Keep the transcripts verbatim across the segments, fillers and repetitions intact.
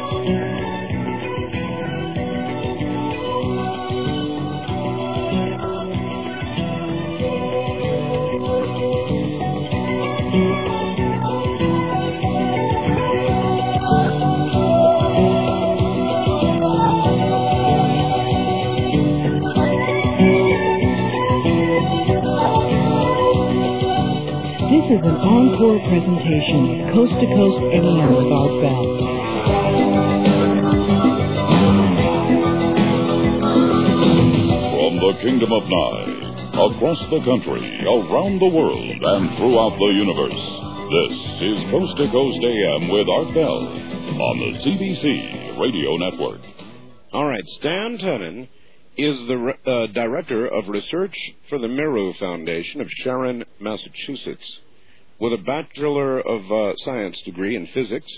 This is an encore presentation of Coast to Coast A M with Art Bell. From the Kingdom of Nye, across the country, around the world, and throughout the universe, this is Coast to Coast A M with Art Bell on the C B C Radio Network. All right, Stan Tenen is the uh, Director of Research for the Meru Foundation of Sharon, Massachusetts, with a Bachelor of uh, Science degree in physics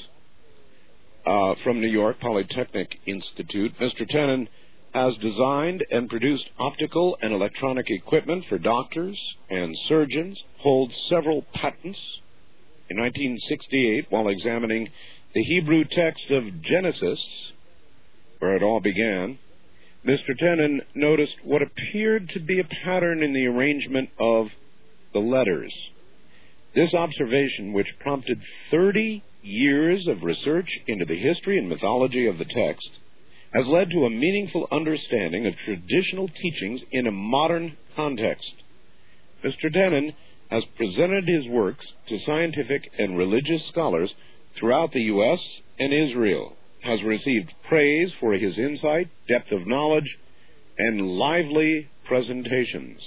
uh, from New York Polytechnic Institute. Mister Tenen has designed and produced optical and electronic equipment for doctors and surgeons, holds several patents. In nineteen sixty-eight, while examining the Hebrew text of Genesis, where it all began, Mister Tenen noticed what appeared to be a pattern in the arrangement of the letters. This observation, which prompted thirty years of research into the history and mythology of the text, has led to a meaningful understanding of traditional teachings in a modern context. Mister Tenen has presented his works to scientific and religious scholars throughout the U S and Israel, has received praise for his insight, depth of knowledge, and lively presentations.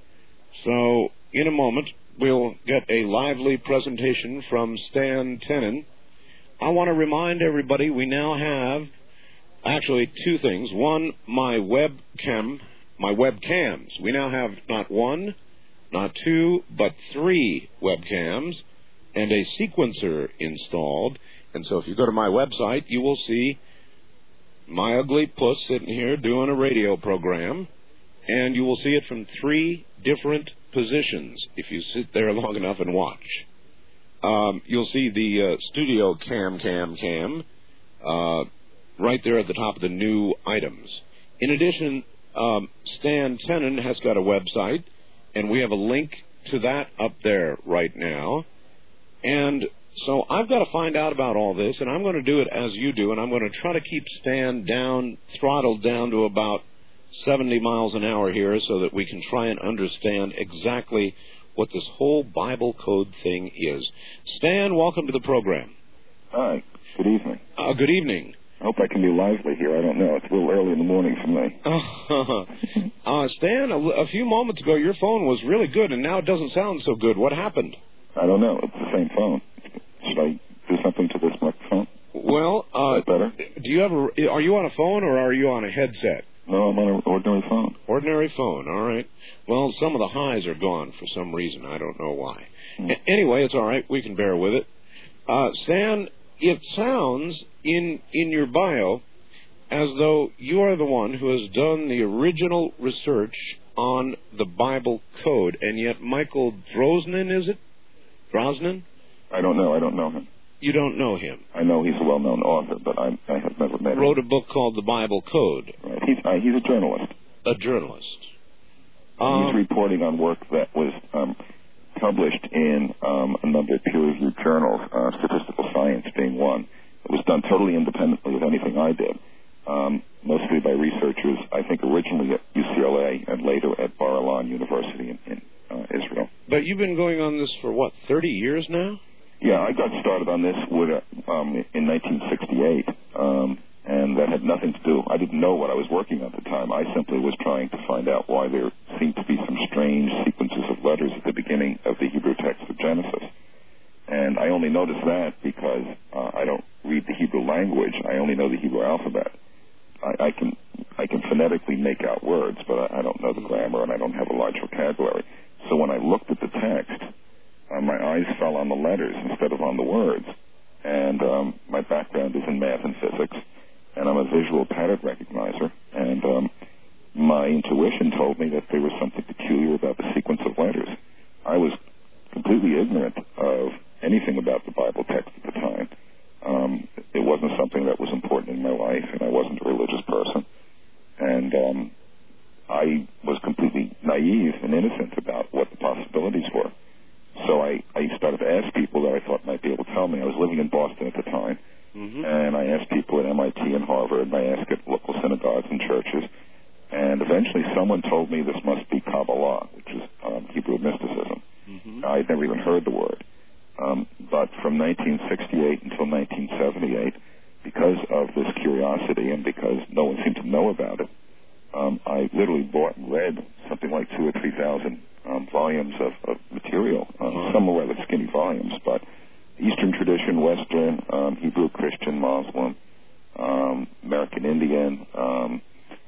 So, in a moment, we'll get a lively presentation from Stan Tenen. I want to remind everybody we now have actually two things. One, my webcam, my webcams. We now have not one, not two, but three webcams and a sequencer installed. And so if you go to my website, you will see my ugly puss sitting here doing a radio program, and you will see it from three different positions if you sit there long enough and watch. Um, you'll see the uh, studio cam, cam, cam, uh, right there at the top of the new items. In addition, um, Stan Tenen has got a website, and we have a link to that up there right now. And so I've got to find out about all this, and I'm going to do it as you do, and I'm going to try to keep Stan down, throttled down to about seventy miles an hour here so that we can try and understand exactly what this whole Bible code thing is. Stan, welcome to the program. Hi. Good evening. Uh, good evening. I hope I can be lively here. I don't know. It's a little early in the morning for me. uh, Stan, a, a few moments ago, your phone was really good, and now it doesn't sound so good. What happened? I don't know. It's the same phone. Should I do something to this microphone? Well, uh, is that better? Do you have a, are you on a phone or are you on a headset? No, I'm on an ordinary phone. Ordinary phone, all right. Well, some of the highs are gone for some reason. I don't know why. Mm. A- anyway, it's all right. We can bear with it. Uh, Stan, it sounds in in your bio as though you are the one who has done the original research on the Bible code, and yet Michael Drosnin, is it? Drosnin? I don't know. I don't know him. You don't know him? I know he's a well-known author, but I, I have never met him. Wrote a book called The Bible Code. Right. He's, uh, he's a journalist. A journalist. Um, he's um, reporting on work that was um, published in um, a number of peer-reviewed journals, uh, Statistical Science being one. It was done totally independently of anything I did, um, mostly by researchers, I think originally at U C L A and later at Bar-Ilan University in, in uh, Israel. But you've been going on this for, what, thirty years now? Yeah, I got started on this with, uh, um, in nineteen sixty-eight, um, and that had nothing to do. I didn't know what I was working on at the time. I simply was trying to find out why there seemed to be some strange sequences of letters at the beginning of the Hebrew text of Genesis. And I only noticed that because uh, I don't read the Hebrew language. I only know the Hebrew alphabet. I, I can I can phonetically make out words, but I, I don't know the grammar, and I don't have a large vocabulary. So when I looked at the text, Uh, my eyes fell on the letters instead of on the words. And um, my background is in math and physics, and I'm a visual pattern recognizer. And um, my intuition told me that there was something peculiar about the sequence of letters. I was completely ignorant of anything about the Bible text at the time. Um, it wasn't something that was important in my life, and I wasn't a religious person. And um, I was completely naive and innocent about what the possibilities were. So I, I started to ask people that I thought might be able to tell me. I was living in Boston at the time, mm-hmm. and I asked people at M I T and Harvard, and I asked at local synagogues and churches, and eventually someone told me this must be Kabbalah, which is um, Hebrew mysticism. Mm-hmm. I'd never even heard the word. Um, but from nineteen sixty-eight until nineteen seventy-eight, because of this curiosity and because no one seemed to know about it, um, I literally bought and read something like two or three thousand um, volumes of, of material. Um, mm-hmm. Some were rather skinny volumes, but Eastern tradition, Western, um, Hebrew, Christian, Muslim, um, American Indian. Um,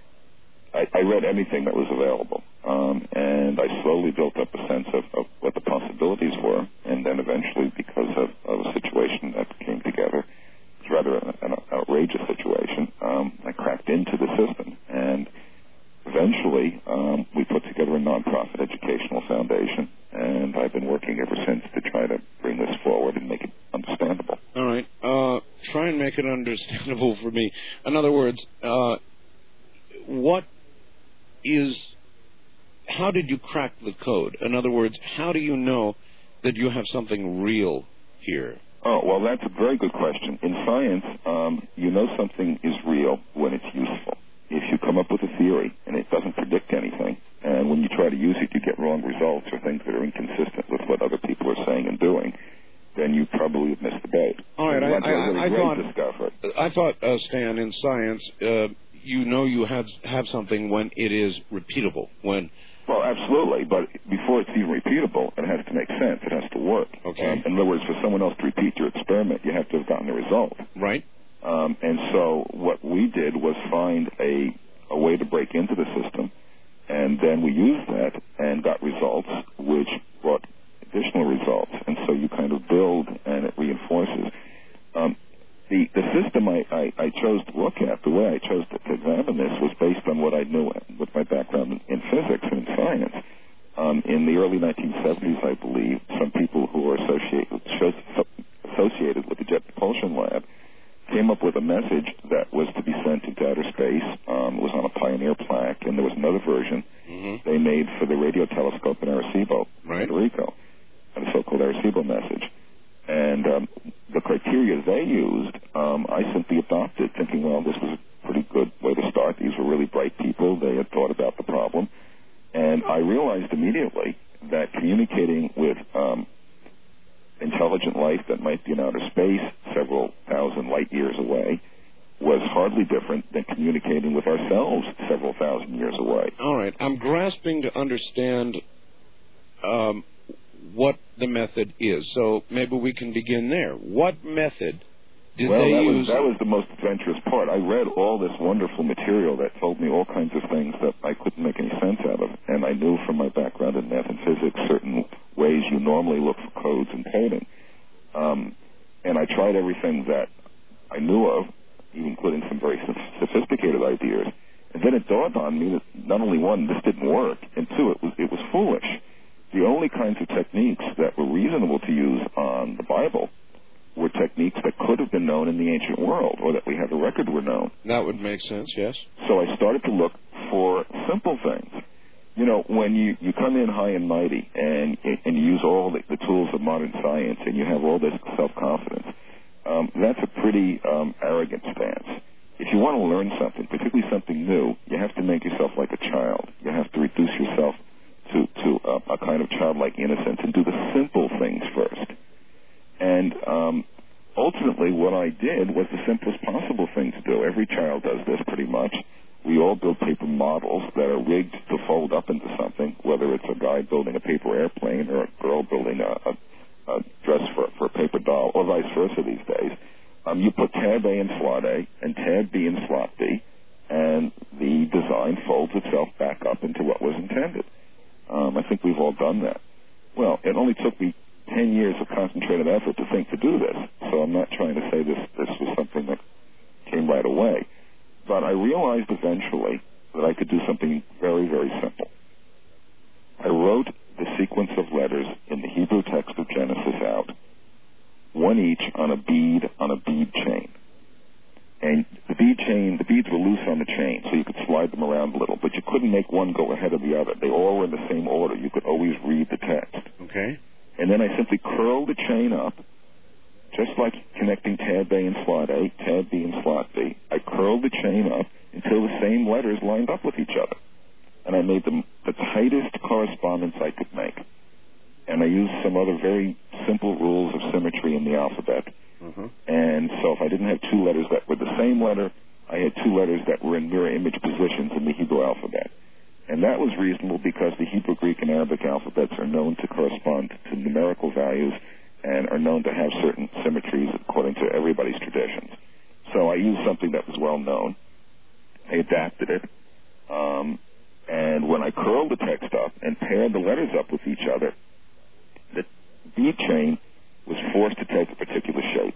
I, I read everything that was available, um, and I slowly built up a sense of, of what the possibilities were, and then eventually, because of, of a situation that came together, it was rather an, an outrageous situation, um, I cracked into the system, and eventually um, we put together a nonprofit educational foundation, and I've been working ever since to try to bring this forward and make it understandable. All right. Uh, try and make it understandable for me. In other words, uh, what is, how did you crack the code? In other words, how do you know that you have something real here? Oh, well, that's a very good question. In science, um, you know something is real when it's useful. If you come up with a theory and it doesn't predict anything, and when you try to use it, you get wrong results or things that are inconsistent with what other people are saying and doing, then you probably have missed the boat. All right, so I, I, really I, thought, discovery. I thought, uh, Stan, in science, uh, you know you have have something when it is repeatable. When well, absolutely, but before it's even repeatable, it has to make sense. It has to work. Okay. Um, in other words, for someone else to repeat your experiment, you have to have gotten the result. Right. Um, and so what we did was find a a way to break into the system, and then we used that and got results, which brought additional results. And so you kind of build, and it reinforces. Um, The, the system I, I, I chose to look at, the way I chose to, to examine this, was based on what I knew with my background in, in physics and in science. Um, in the early nineteen seventies, I believe, some people who were associated, associated with the Jet Propulsion Lab came up with a message that was to be sent into outer space. Um, it was on a Pioneer plaque, and there was another version mm-hmm. they made for the radio telescope in Arecibo, right. Puerto Rico, the so-called Arecibo message. And um, the criteria they used, um, I simply adopted, thinking, well, this was a pretty good way to start. These were really bright people. They had thought about the problem. And I realized immediately that communicating with um, intelligent life that might be in outer space, several thousand light years away, was hardly different than communicating with ourselves several thousand years away. All right. I'm grasping to understand um, what the method is. So maybe we can begin there. What method did well, they that use? Was, that was the most adventurous part. I read all this wonderful material that told me all kinds of things that I couldn't make any sense out of. And I knew from my background in math and physics certain ways you normally look for codes and coding. Um, and I tried everything that I knew of, including some very sophisticated ideas. And then it dawned on me that not only one, this didn't work, and two, it was, it was foolish. The only kinds of techniques that were reasonable to use on the Bible were techniques that could have been known in the ancient world, or that we have a record were known. That would make sense, yes. So I started to look for simple things. You know, when you, you come in high and mighty and and you use all the, the tools of modern science and you have all this self-confidence, um, that's a pretty um, arrogant stance. If you want to learn something, particularly something new, you have to make yourself like a child. You have to reduce yourself to, to a, a kind of childlike innocence and do the simple things first. And um, ultimately what I did was the simplest possible thing to do. Every child does this pretty much. We all build paper models that are rigged to fold up into something, whether it's a guy building a paper airplane or a girl building a, a, a dress for, for a paper doll, or vice versa these days. Um, you put tab A in slot A and tab B in slot B, and the design folds itself back up into what was intended. Um, I think we've all done that. Well, it only took me ten years of concentrated effort to think to do this, so I'm not trying to say this, this was something that came right away. But I realized eventually that I could do something very, very simple. I wrote the sequence of letters in the Hebrew text of Genesis out, one each on a bead on a bead chain. And the bead chain, the beads were loose on the chain, so you could slide them around a little, but you couldn't make one go ahead of the other. They all were in the same order. You could always read the text. Okay. And then I simply curled the chain up, just like connecting tab A and slot A, tab B and slot B. I curled the chain up until the same letters lined up with each other. And I made them the tightest correspondence I could make. And I used some other very simple rules of symmetry in the alphabet. Mm-hmm. And so if I didn't have two letters that were the same letter, I had two letters that were in mirror image positions in the Hebrew alphabet. And that was reasonable because the Hebrew, Greek, and Arabic alphabets are known to correspond to numerical values and are known to have certain symmetries according to everybody's traditions. So I used something that was well known. I adapted it. Um, and when I curled the text up and paired the letters up with each other, the bead chain was forced to take a particular shape.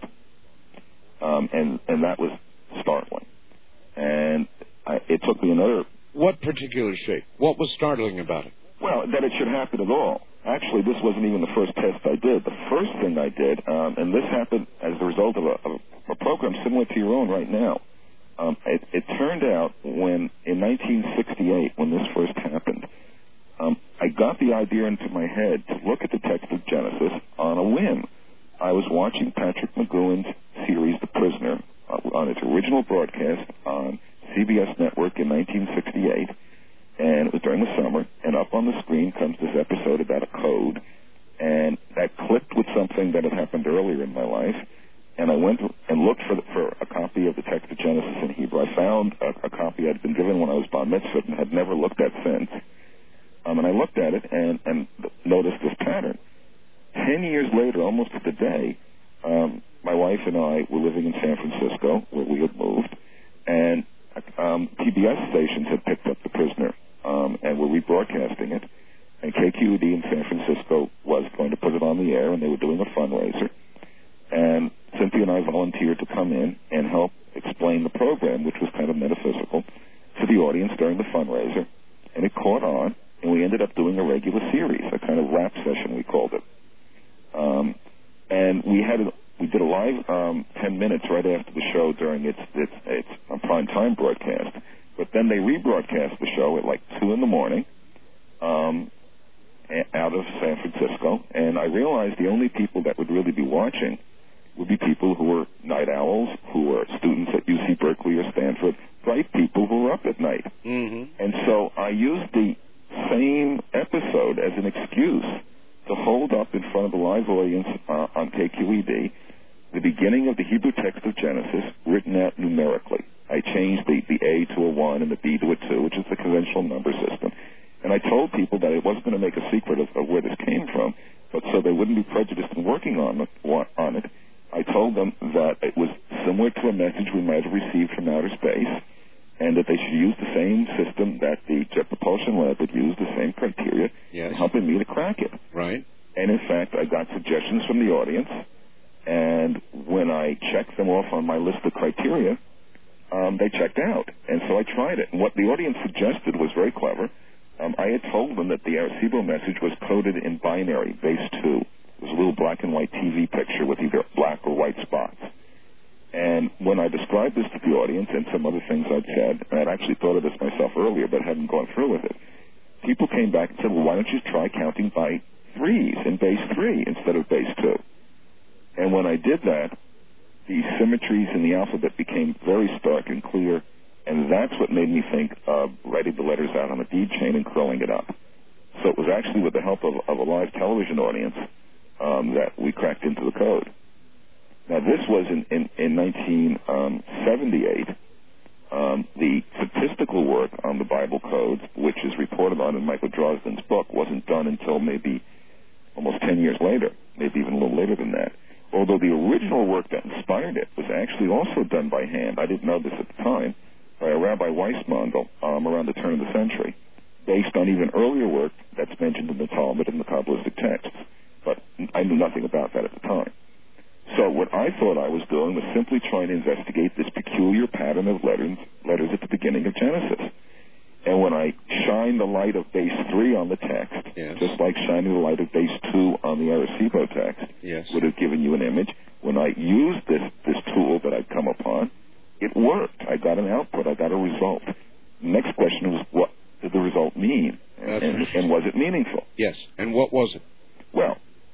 Um, and, and that was startling. And I, it took me another... What particular shape? What was startling about it? Well, that it should happen at all. Actually, this wasn't even the first test I did. The first thing I did, um, and this happened as a result of a, of a program similar to your own right now. Um, it, it turned out when, in nineteen sixty-eight, when this first happened, um, I got the idea into my head to look at the text of Genesis on a whim. I was watching Patrick McGowan's series, The Prisoner, uh, on its original broadcast on C B S Network in nineteen sixty-eight, and it was during the summer, and up on the screen comes this episode about a code, and that clicked with something that had happened earlier in my life, and I went and looked for, the, for a copy of the text of Genesis in Hebrew. I found a, a copy I'd been given when I was bar mitzvah and had never looked at since, um, and I looked at it and, and noticed this pattern. Ten years later, almost to the day, um, my wife and I were living in San Francisco, where we had moved, and um, P B S stations had picked up The Prisoner um, and were rebroadcasting it, and K Q E D in San Francisco was going to put it on the air, and they were doing a fundraiser, and Cynthia and I volunteered to come in and help explain the program, which was kind of metaphysical, to the audience during the fundraiser, and it caught on, and we ended up doing a regular series, a kind of rap session, we called it. Um, and we had a, we did a live um, ten minutes right after the show during its its, its um, prime time broadcast. But then they rebroadcast the show at like two in the morning um, out of San Francisco. And I realized the only people that would really be watching would be people who were night owls, who were students at U C Berkeley or Stanford, bright people who were up at night. Mm-hmm. And so I used the same episode as an excuse to hold up in front of the live audience uh, on K Q E D the beginning of the Hebrew text of Genesis written out numerically. I changed the, the A to a one and the B to a two, which is the conventional number system. And I told people that it wasn't going to make a secret of, of where this came from, but so they wouldn't be prejudiced in working on it, on it, I told them that it was similar to a message we might have received from outer space, and that they should use the same system that the Jet Propulsion Lab had used, the same criteria, yes, helping me to crack it. Right. And in fact, I got suggestions from the audience, and when I checked them off on my list of criteria, um, they checked out. And so I tried it. And what the audience suggested was very clever. Um, I had told them that the Arecibo message was coded in binary, base two. It was a little black and white T V picture with either black or white spots. And when I described this to the audience and some other things I'd said, and I'd actually thought of this myself earlier but hadn't gone through with it, people came back and said, well, why don't you try counting by threes in base three instead of base two? And when I did that, the symmetries in the alphabet became very stark and clear, and that's what made me think of writing the letters out on a bead chain and curling it up. So it was actually with the help of, of a live television audience um, that we cracked into the code. Now, this was in, in, in nineteen seventy-eight. Um, the statistical work on the Bible codes, which is reported on in Michael Drosden's book, wasn't done until maybe almost ten years later, maybe even a little later than that. Although the original work that inspired it was actually also done by hand. I didn't know this at the time, by a Rabbi Weissmandel um, around the turn of the century, based on even earlier work that's mentioned in the Talmud and the Kabbalistic texts. But I knew nothing about that at the time. So what I thought I was doing was simply trying to investigate this peculiar pattern of letters, letters at the beginning of Genesis. And when I shine the light of base three on the text, yes, just like shining the light of base two on the Arecibo text, yes, would have given you an image. When I used this, this tool that I'd come upon, it worked. I got an output. I got a result. The next question was, what did the result mean? And, and, and was it meaningful? Yes. And what was it? Well,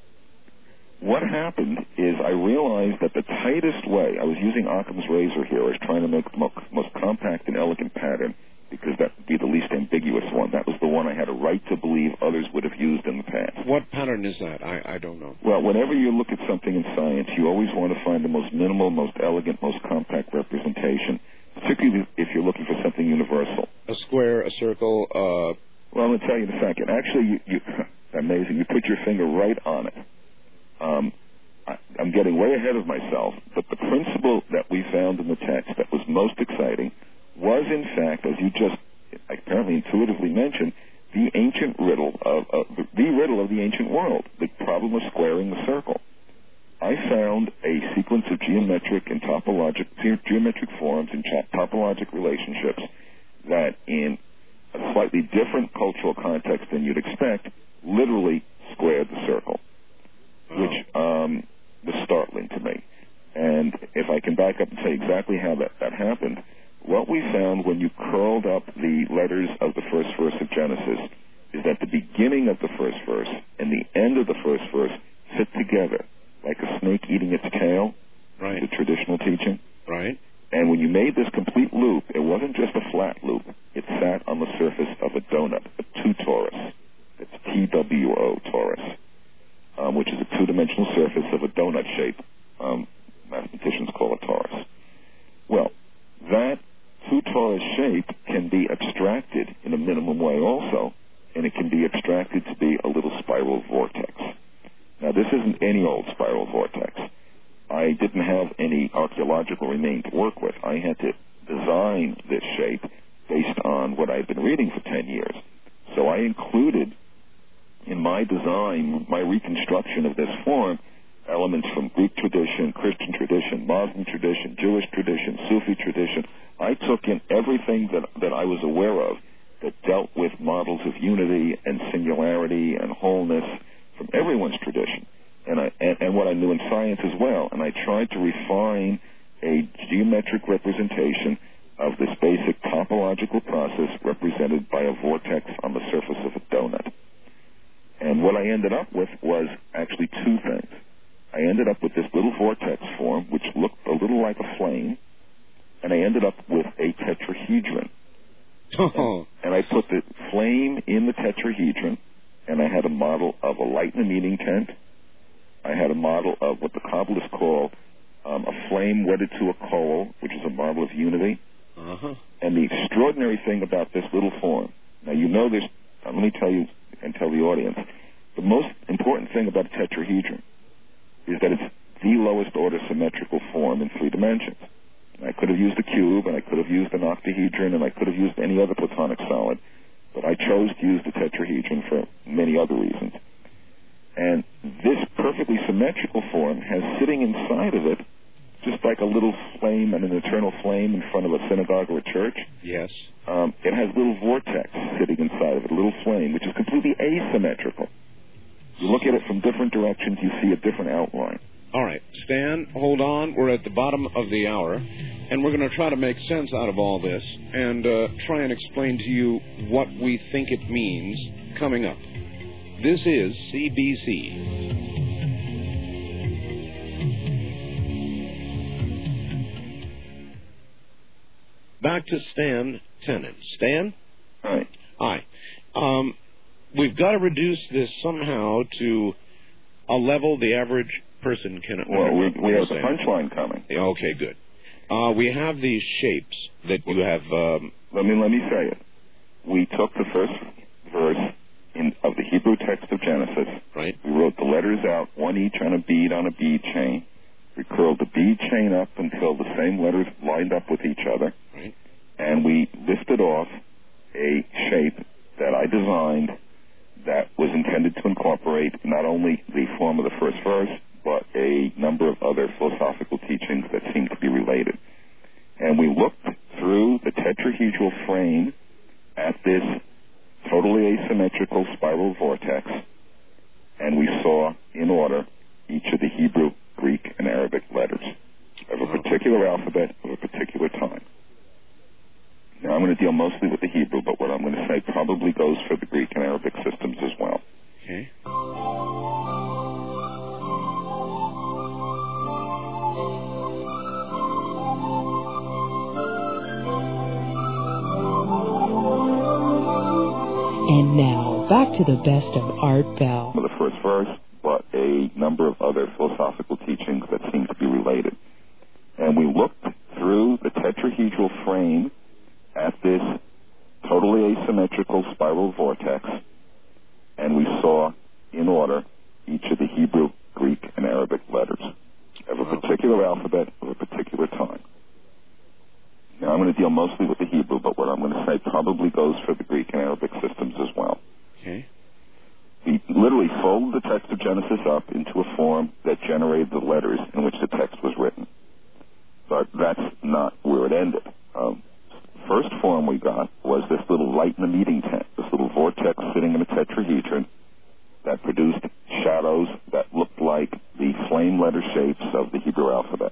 what happened is I realized that the tightest way, I was using Occam's razor here, I was trying to make the most, most compact and elegant pattern, because that would be the least ambiguous one. That was the one I had a right to believe others would have used in the past. What pattern is that? I, I don't know. Well, whenever you look at something in science, you always want to find the most minimal, most elegant, most compact representation, particularly if you're looking for something universal. A square, a circle, uh... Well, I'm going to tell you in a second. Actually, you, you, amazing. You put your finger right on it. Um, I, I'm getting way ahead of myself, but the principle that we found in the text that was most exciting was, in fact, as you just apparently intuitively mentioned, the ancient riddle of uh, the riddle of the ancient world, the problem of squaring the circle. I found a sequence of geometric and topologic geometric forms and topologic relationships that, in a slightly different cultural context than you'd expect, literally squared the circle, oh. which um, was startling to me. And if I can back up and say exactly how that, that happened, what we found when you curled up the letters of the first verse of Genesis is that the beginning of the first verse and the end of the first verse fit together like a snake eating its tail, right. the traditional teaching. Right. And when you made this complete loop, it wasn't just a flat loop. It sat on the surface of a donut, a two-torus. It's T W O, torus, um, which is a two-dimensional surface of a donut shape. Um, mathematicians call it torus. Well, that two-torus shape can be abstracted in a minimum way also, and it can be abstracted to be a little spiral vortex. Now, this isn't any old spiral vortex. I didn't have any archaeological remains to work with. I had to design this shape based on what I had been reading for ten years. So I included in my design, my reconstruction of this form, elements from Greek tradition, Christian tradition, Muslim tradition, Jewish tradition, Sufi tradition. I took in everything that, that I was aware of that dealt with models of unity and singularity and wholeness from everyone's tradition, and, I, and, and what I knew in science as well. And I tried to refine a geometric representation of this basic topological process represented by a vortex on the surface of a donut. And what I ended up with was actually two things. I ended up with this little vortex form, which looked a little like a flame, and I ended up with a tetrahedron. Oh. And, and I put the flame in the tetrahedron, and I had a model of a light in a meeting tent. I had a model of what the Kabbalists call um, a flame wedded to a coal, which is a model of unity. Uh-huh. And the extraordinary thing about this little form, now you know this, uh, let me tell you and tell the audience, the most important thing about a tetrahedron is that it's the lowest order symmetrical form in three dimensions. And I could have used a cube, and I could have used an octahedron, and I could have used any other platonic solid, but I chose to use the tetrahedron for many other reasons. And this perfectly symmetrical form has sitting inside of it, just like a little flame and an eternal flame in front of a synagogue or a church. Yes. Um, it has little vortex sitting inside of it, a little flame, which is completely asymmetrical. You look at it from different directions, you see a different outline. All right, Stan, hold on. We're at the bottom of the hour, and we're going to try to make sense out of all this and uh, try and explain to you what we think it means coming up. This is C B C. Back to Stan Tenen. Stan? Hi. Hi. Um, we've got to reduce this somehow to a level the average person can Well, we, we have the understand. punchline coming. Okay, good. Uh, we have these shapes that you have... Um, let me let me say it. We took the first verse in, of the Hebrew text of Genesis. Right. We wrote the letters out, one each on a bead on a bead chain. We curled the bead chain up until the same letters lined up with each other. Right. And we lifted off a shape that I designed that was intended to incorporate not only the form of the first verse, but a number of other philosophical teachings that seem to be related. And we looked through the tetrahedral frame at this totally asymmetrical spiral vortex, and we saw, in order, each of the Hebrew, Greek, and Arabic letters. of a particular alphabet of a particular time. Now, I'm going to deal mostly with the Hebrew, but what I'm going to say probably goes for the Greek and Arabic systems as well. Okay. And now, back to the best of Art Bell. The first verse, but a number of other philosophical teachings that seem to be related. And we looked through the tetrahedral frame at this totally asymmetrical spiral vortex, and we saw, in order, each of the Hebrew, Greek, and Arabic letters of a particular alphabet of a particular time. Now, I'm going to deal mostly with the Hebrew, but what I'm going to say probably goes for the Greek and Arabic systems as well. Okay. We literally folded the text of Genesis up into a form that generated the letters in which the text was written. But that's not where it ended. Um, first form we got was this little light in the meeting tent, this little vortex sitting in a tetrahedron that produced shadows that looked like the flame letter shapes of the Hebrew alphabet.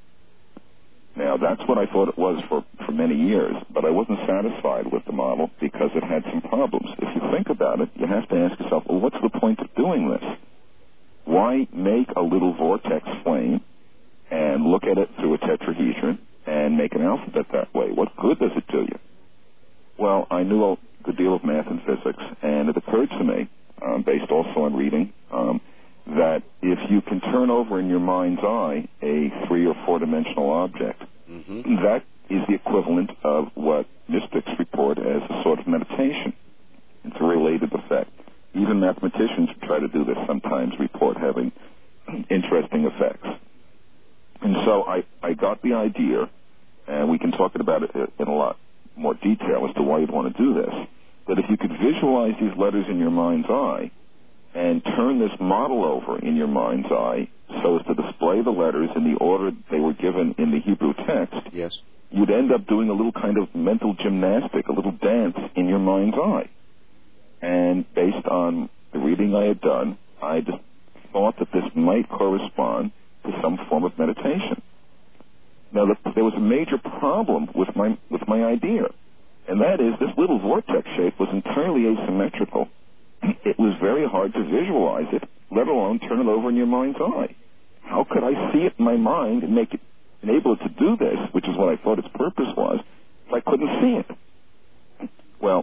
Now, that's what I thought it was for, for many years, but I wasn't satisfied with the model because it had some problems. If you think about it, you have to ask yourself, well, what's the point of doing this? Why make a little vortex flame and look at it through a tetrahedron and make an alphabet that way? What good does it do you? Well, I knew a good deal of math and physics, and it occurred to me, um, based also on reading, um, that if you can turn over in your mind's eye a three- or four-dimensional object, mm-hmm. that is the equivalent of what mystics report as a sort of meditation. It's a related effect. Even mathematicians who try to do this sometimes report having interesting effects. And so I, I got the idea, and we can talk about it in a lot more detail as to why you'd want to do this, that if you could visualize these letters in your mind's eye and turn this model over in your mind's eye so as to display the letters in the order they were given in the Hebrew text, yes, you'd end up doing a little kind of mental gymnastic, a little dance in your mind's eye. And based on the reading I had done, I just thought that this might correspond to some form of meditation. Now, the, there was a major problem with my with my idea, and that is this little vortex shape was entirely asymmetrical. It was very hard to visualize it, let alone turn it over in your mind's eye. How could I see it in my mind and make it enable it to do this, which is what I thought its purpose was, if I couldn't see it? Well,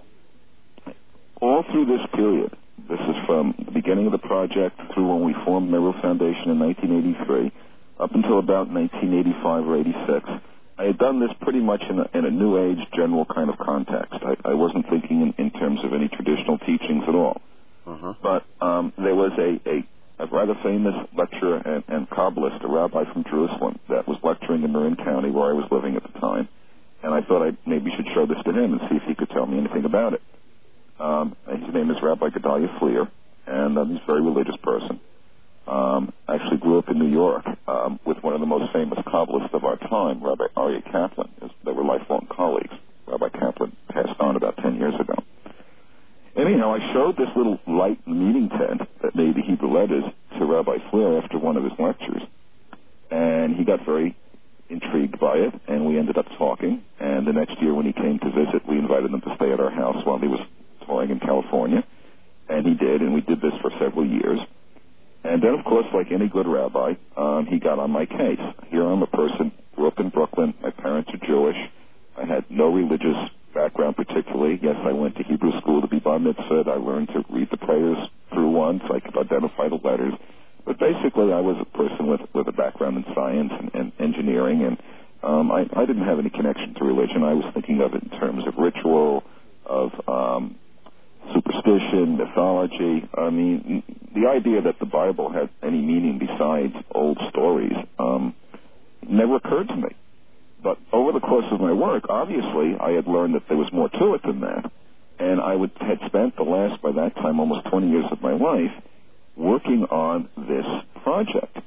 all through this period, this is from the beginning of the project through when we formed Meru Foundation in nineteen eighty-three, up until about nineteen eighty-five or eighty-six, I had done this pretty much in a, in a New Age general kind of context. I, I wasn't thinking in, in terms of any traditional teachings at all. Uh-huh. But um, there was a, a, a rather famous lecturer and, and Kabbalist, a rabbi from Jerusalem, that was lecturing in Marin County where I was living at the time. And I thought I maybe should show this to him and see if he could tell me anything about it. Um, his name is Rabbi Gedalia Fleer, and um, he's a very religious person. Um, actually grew up in New York um, with one of the most famous Kabbalists of our time, Rabbi Aryeh Kaplan. They were lifelong colleagues. Rabbi Kaplan passed on about ten years ago. Anyhow, I showed this little light meeting tent that made the Hebrew letters to Rabbi Fleer after one of his lectures, and he got very intrigued by it, and we ended up talking. And the next year when he came to visit, we invited him to stay at our house while he was touring in California, and he did, and we did this for several years. And then, of course, like any good rabbi, um, he got on my case. Here I'm a person, grew up in Brooklyn. My parents are Jewish. I had no religious background particularly. Yes, I went to Hebrew school to be bar mitzvah. I learned to read the prayers through once. I could identify the letters. But basically, I was a person with, with a background in science and, and engineering, and um, I, I didn't have any connection to religion. I was thinking of it in terms of ritual, of um, superstition, mythology. I mean, the idea that the Bible had any meaning besides old stories um, never occurred to me. But over the course of my work, obviously, I had learned that there was more to it than that. And I would, had spent the last, by that time, almost twenty years of my life working on this project.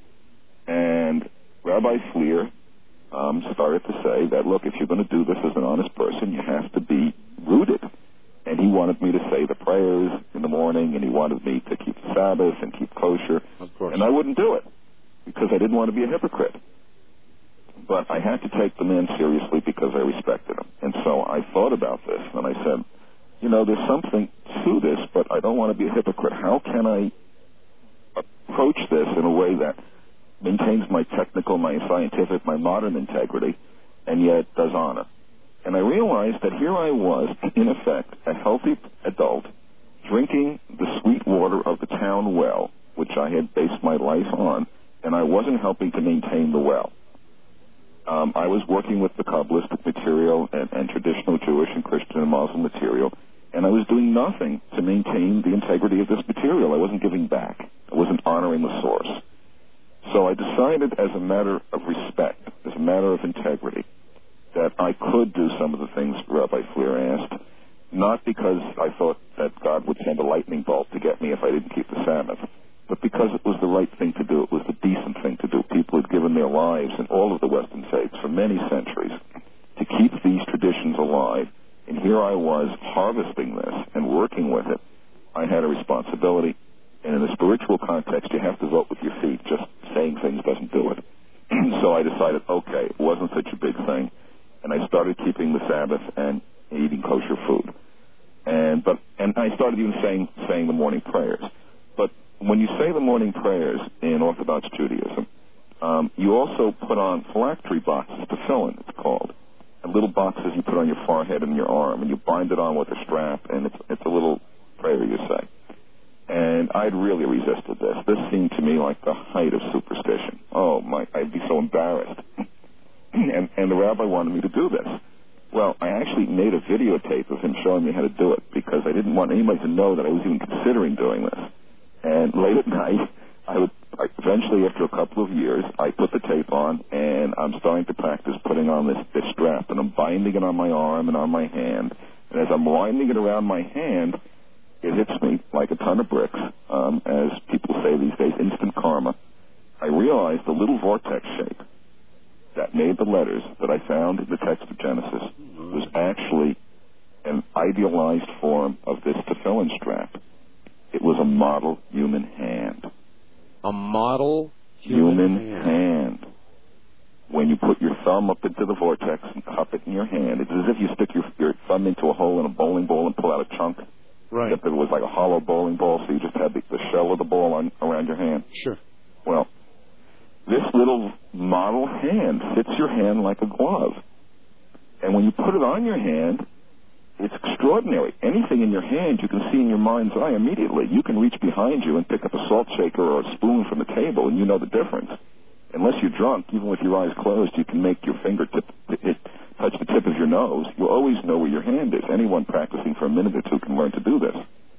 And Rabbi Fleer um, started to say that, look, if you're going to do this as an honest person, you have to be rooted. And he wanted me to say the prayers in the morning, and he wanted me to keep the Sabbath and keep kosher. Of course. And I wouldn't do it because I didn't want to be a hypocrite. but I had to take the man seriously because I respected him. And so I thought about this, and I said, you know, there's something to this, but I don't want to be a hypocrite. How can I approach this in a way that maintains my technical, my scientific, my modern integrity, and yet does honor? And I realized that here I was, in effect, a healthy adult, drinking the sweet water of the town well, which I had based my life on, and I wasn't helping to maintain the well. Um, I was working with the Kabbalistic material and, and traditional Jewish and Christian and Muslim material, and I was doing nothing to maintain the integrity of this material. I wasn't giving back. I wasn't honoring the source. So I decided, as a matter of respect, as a matter of integrity, that I could do some of the things Rabbi Fleer asked, not because I thought that God would send a lightning bolt to get me if I didn't keep the Sabbath, but because it was the right thing to do. It was the decent thing to do. People had given their lives in all of the Western faiths for many centuries to keep these traditions alive, and here I was harvesting this and working with it. I had a responsibility, and in a spiritual context, you have to vote with your feet. Just saying things doesn't do it. So I decided, okay, it wasn't such a big thing, and I started keeping the Sabbath and eating kosher food. And but and I started even saying saying the morning prayers. But when you say the morning prayers in Orthodox Judaism, um, you also put on phylactery boxes, tefillin, it's called, and little boxes you put on your forehead and your arm, and you bind it on with a strap, and it's it's a little prayer you say. And I'd really resisted this. This seemed to me like the height of superstition. Oh my! I'd be so embarrassed. and and the rabbi wanted me to do this. Well, I actually made a videotape of him showing me how to do it because I didn't want anybody to know that I was even considering doing this. And late at night, I would I, eventually, after a couple of years, I put the tape on, and I'm starting to practice putting on this, this strap, and I'm binding it on my arm and on my hand. And as I'm winding it around my hand, it hits me like a ton of bricks, um, as people say these days, instant karma. I realized the little vortex shape that made the letters that I found in the text of Genesis was actually an idealized form of this tefillin strap. It was a model human hand. A model human, human hand. hand. When you put your thumb up into the vortex and cup it in your hand, it's as if you stick your, your thumb into a hole in a bowling ball and pull out a chunk. Right. Except it was like a hollow bowling ball, so you just had the, the shell of the ball on, around your hand. Sure. Well, this little model hand fits your hand like a glove. And when you put it on your hand, it's extraordinary. Anything in your hand you can see in your mind's eye immediately. You can reach behind you and pick up a salt shaker or a spoon from the table, and you know the difference. Unless you're drunk, even with your eyes closed, you can make your fingertip hit, touch the tip of your nose. You always know where your hand is. Anyone practicing for a minute or two can learn to do this.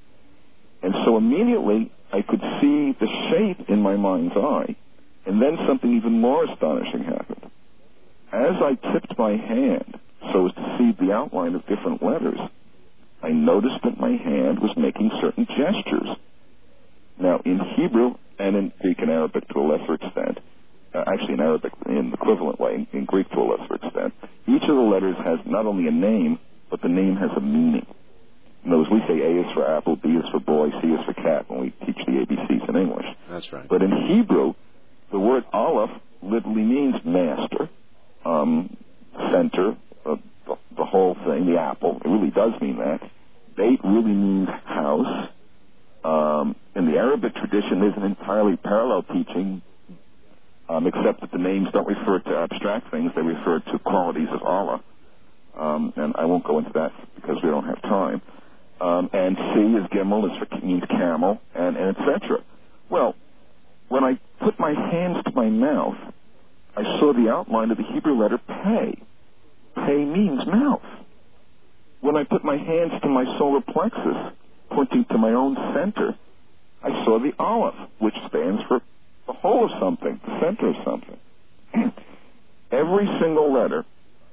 And so immediately I could see the shape in my mind's eye, and then something even more astonishing happened. As I tipped my hand so as to see the outline of different letters, I noticed that my hand was making certain gestures. Now, in Hebrew and in Greek and Arabic to a lesser extent, uh, actually in Arabic in the equivalent way, in Greek to a lesser extent, each of the letters has not only a name, but the name has a meaning. In other words, we say A is for apple, B is for boy, C is for cat when we teach the A B Cs in English. That's right. But in Hebrew, the word aleph literally means master, um, center, uh, the, the whole thing, the apple. It really does mean that. Beit really means house. Um, in the Arabic tradition, there's an entirely parallel teaching, um, except that the names don't refer to abstract things. They refer to qualities of Allah. Um, and I won't go into that because we don't have time. Um, and C is Gimel, is for, means camel, and, and et cetera. Well, when I put my hands to my mouth, I saw the outline of the Hebrew letter Pei. Pei means mouth. When I put my hands to my solar plexus, pointing to my own center, I saw the Aleph, which stands for the whole of something, the center of something. Every single letter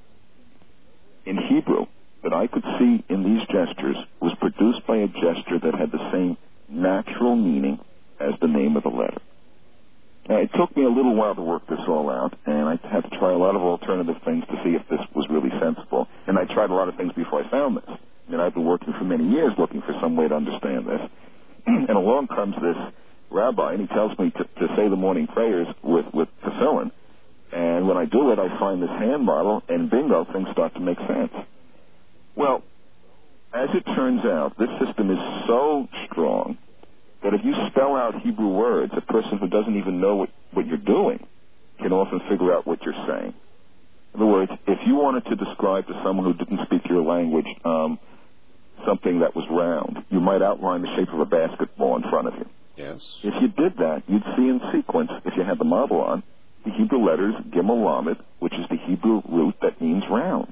in Hebrew that I could see in these gestures was produced by a gesture that had the same natural meaning as the name of the letter. Now, it took me a little while to work this all out, and I had to try a lot of alternative things to see if this was really sensible. And I tried a lot of things before I found this. I mean, I've been working for many years looking for some way to understand this. And along comes this rabbi, and he tells me to, to say the morning prayers with, with tefillin. And And when I do it, I find this hand model, and bingo, things start to make sense. Well, as it turns out, this system is so strong that if you spell out Hebrew words, a person who doesn't even know what, what you're doing can often figure out what you're saying. In other words, if you wanted to describe to someone who didn't speak your language um, something that was round, you might outline the shape of a basketball in front of you. Yes. If you did that, you'd see in sequence, if you had the model on, the Hebrew letters Gimel Lamed, which is the Hebrew root that means round.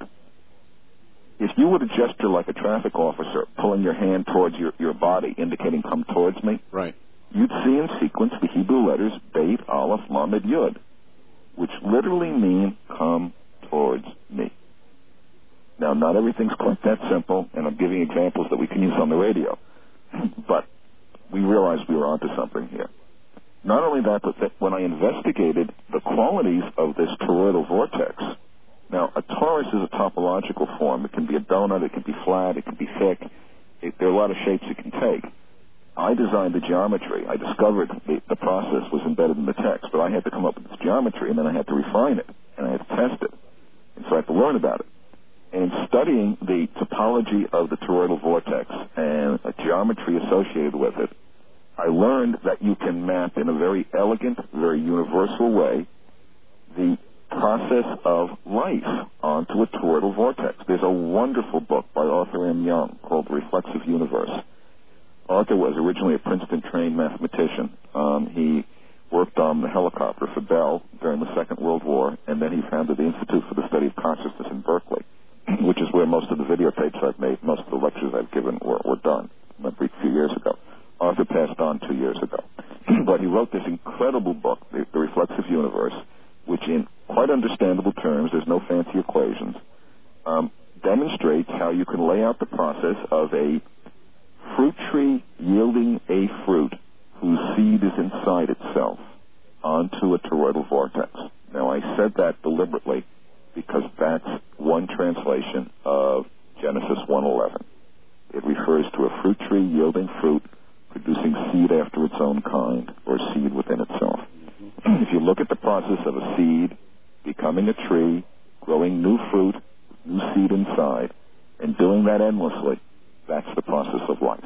If you were to gesture like a traffic officer, pulling your hand towards your, your body, indicating come towards me, right, you'd see in sequence the Hebrew letters Beit, Aleph, Lamed, Yud, which literally mean come towards me. Now, not everything's quite that simple, and I'm giving examples that we can use on the radio, but we realized we were onto something here. Not only that, but that when I investigated the qualities of this toroidal vortex, now, a torus is a topological form. It can be a donut, it can be flat, it can be thick. It, there are a lot of shapes it can take. I designed the geometry. I discovered the, the process was embedded in the text, but I had to come up with this geometry, and then I had to refine it, and I had to test it. And so I had to learn about it. And in studying the topology of the toroidal vortex and a geometry associated with it, I learned that you can map in a very elegant, very universal way the process of life onto a toroidal vortex. There's a wonderful book by Arthur M. Young called The Reflexive Universe. Arthur was originally a Princeton-trained mathematician. Um, he worked on the helicopter for Bell during the Second World War, and then he founded the Institute for the Study of Consciousness in Berkeley, which is where most of the videotapes I've made, most of the lectures I've given were, were done a few years ago. Arthur passed on two years ago. But he wrote this incredible book, The, the Reflexive Universe, which in quite understandable terms, there's no fancy equations, um, demonstrates how you can lay out the process of a fruit tree yielding a fruit whose seed is inside itself onto a toroidal vortex. Now, I said that deliberately because that's one translation of Genesis one eleven. It refers to a fruit tree yielding fruit, producing seed after its own kind, or seed within itself. If you look at the process of a seed becoming a tree, growing new fruit, new seed inside, and doing that endlessly, that's the process of life.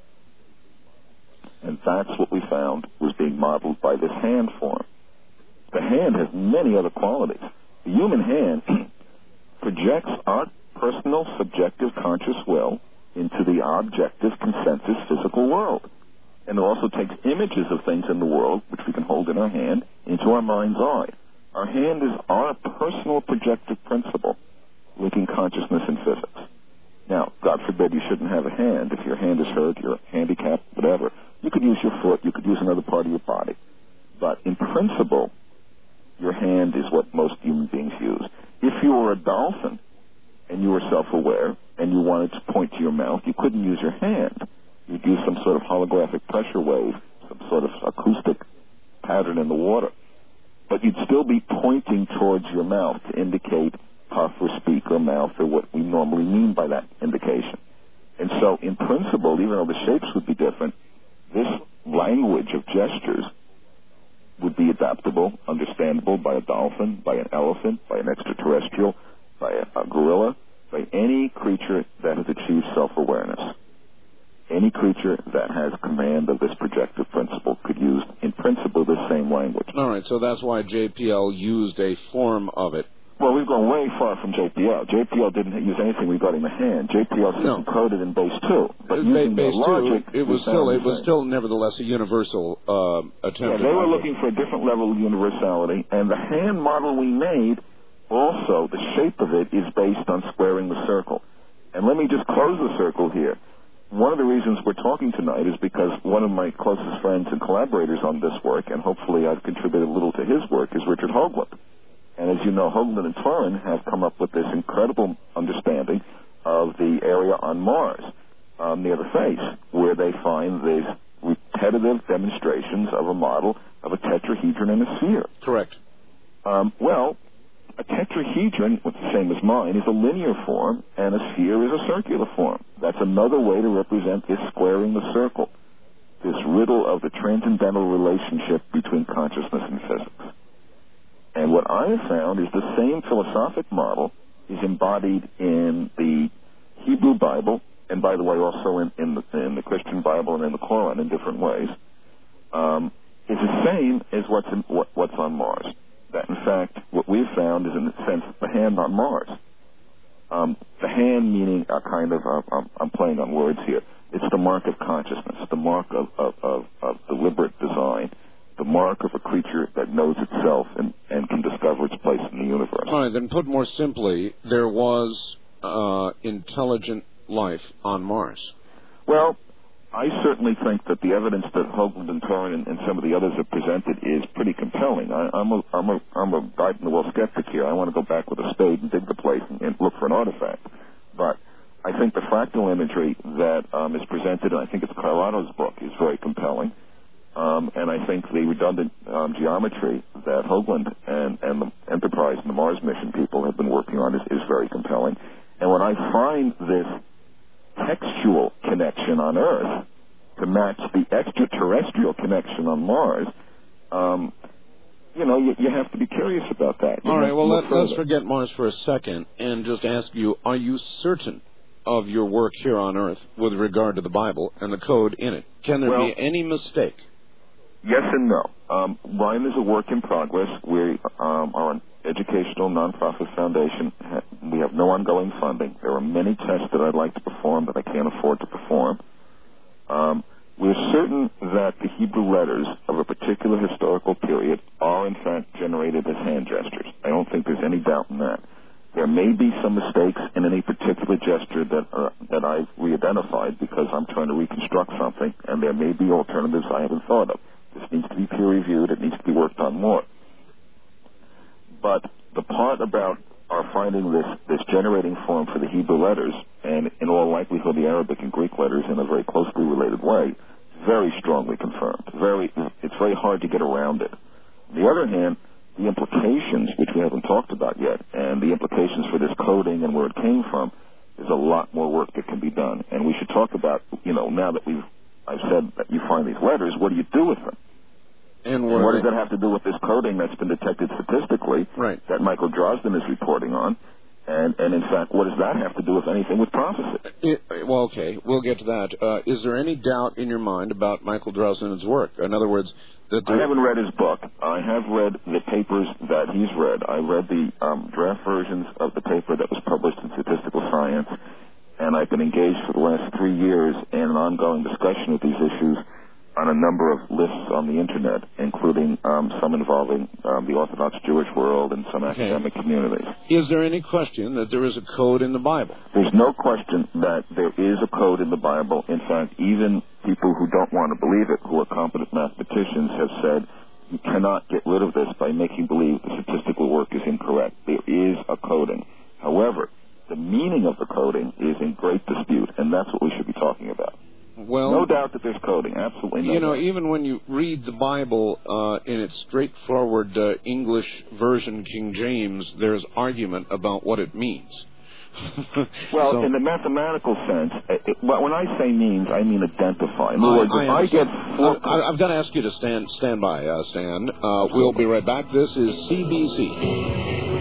And that's what we found was being modeled by this hand form. The hand has many other qualities. The human hand projects our personal, subjective, conscious will into the objective, consensus, physical world. And it also takes images of things in the world, which we can hold in our hand, into our mind's eye. Our hand is our personal projective principle linking consciousness and physics. Now, God forbid you shouldn't have a hand. If your hand is hurt, you're handicapped, whatever, you could use your foot, you could use another part of your body. But in principle, your hand is what most human beings use. If you were a dolphin and you were self-aware and you wanted to point to your mouth, you couldn't use your hand. You'd use some sort of holographic pressure wave, some sort of acoustic pattern in the water. But you'd still be pointing towards your mouth to indicate puff or speak or mouth or what we normally mean by that indication. And so, in principle, even though the shapes would be different, this language of gestures would be adaptable, understandable by a dolphin, by an elephant, by an extraterrestrial, by a, a gorilla, by any creature that has achieved self-awareness. Any creature that has command of this projective principle could use, in principle, this same language. All right, so that's why J P L used a form of it. Well, we've gone way far from J P L. J P L didn't use anything regarding the hand. J P L is no. encoded in base two. But Ba- using base the logic, two, it was still it was still nevertheless a universal uh, attempt. Yeah, they were looking for a different level of universality, and the hand model we made, also the shape of it is based on squaring the circle. And let me just close the circle here. One of the reasons we're talking tonight is because one of my closest friends and collaborators on this work, and hopefully I've contributed a little to his work, is Richard Hoagland. And as you know, Hoagland and Turin have come up with this incredible understanding of the area on Mars um, near the face, where they find these repetitive demonstrations of a model of a tetrahedron and a sphere. Correct. Um, well, a tetrahedron, which is the same as mine, is a linear form, and a sphere is a circular form. That's another way to represent this squaring the circle, this riddle of the transcendental relationship between consciousness and physics. And what I have found is the same philosophic model is embodied in the Hebrew Bible, and by the way, also in, in, the, in the Christian Bible and in the Quran in different ways, um, is the same as what's, in, what, what's on Mars. That, in fact, what we've found is, in a sense, the hand on Mars. Um, the hand meaning a kind of, uh, I'm, I'm playing on words here, it's the mark of consciousness, the mark of, of, of, of deliberate design, the mark of a creature that knows itself and, and can discover its place in the universe. All right, then put more simply, there was uh, intelligent life on Mars. Well, I certainly think that the evidence that Hoagland and Torrin and, and some of the others have presented is pretty compelling. I, I'm a, I'm a, I'm a dyed-in-the-wool skeptic here. I want to go back with a spade and dig the place and, and look for an artifact. But I think the fractal imagery that um, is presented, and I think it's Carlotta's book, is very compelling. Um, and I think the redundant um, geometry that Hoagland and, and the Enterprise and the Mars mission people have been working on is, is very compelling. And when I find this textual connection on Earth to match the extraterrestrial connection on Mars, um, you know, you, you have to be curious about that. You All right, well, let, let's further. forget Mars for a second and just ask you, are you certain of your work here on Earth with regard to the Bible and the code in it? Can there well, be any mistake? Yes and no. Um, mine is a work in progress. We um, are an educational nonprofit foundation. We have no ongoing funding. There are many tests that I'd like to perform that I can't afford to perform. Um, we're certain that the Hebrew letters of a particular historical period are, in fact, generated as hand gestures. I don't think there's any doubt in that. There may be some mistakes in any particular gesture that uh, that I've re-identified because I'm trying to reconstruct something, and there may be alternatives I haven't thought of. This needs to be peer-reviewed. It needs to be worked on more. But the part about our finding this, this generating form for the Hebrew letters, and in all likelihood the Arabic and Greek letters in a very closely related way, very strongly confirmed. Very, it's very hard to get around it. On the other hand, the implications, which we haven't talked about yet, and the implications for this coding and where it came from, there's a lot more work that can be done. And we should talk about, you know, now that we've, I've said that you find these letters, what do you do with them? And what does that have to do with this coding that's been detected statistically right. that Michael Drosden is reporting on? And, and in fact, what does that have to do with anything with prophecy? It, well, okay, we'll get to that. Uh, is there any doubt in your mind about Michael Drosden's work? In other words, that I haven't read his book. I have read the papers that he's read. I read the um, draft versions of the paper that was published in Statistical Science, and I've been engaged for the last three years in an ongoing discussion of these issues on a number of lists on the Internet, including um, some involving um, the Orthodox Jewish world and some okay. academic communities. Is there any question that there is a code in the Bible? There's no question that there is a code in the Bible. In fact, even people who don't want to believe it, who are competent mathematicians, have said you cannot get rid of this by making believe the statistical work is incorrect. There is a coding. However, the meaning of the coding is in great dispute, and that's what we should be talking about. Well, no doubt that there's coding, absolutely no You know, doubt. even when you read the Bible uh, in its straightforward uh, English version, King James, there's argument about what it means. Well, so, in the mathematical sense, it, when I say means, I mean identify. In other I, words, I if I get four... I, I've got to ask you to stand stand by, uh, Stan. Uh, we'll be right back. This is C B C.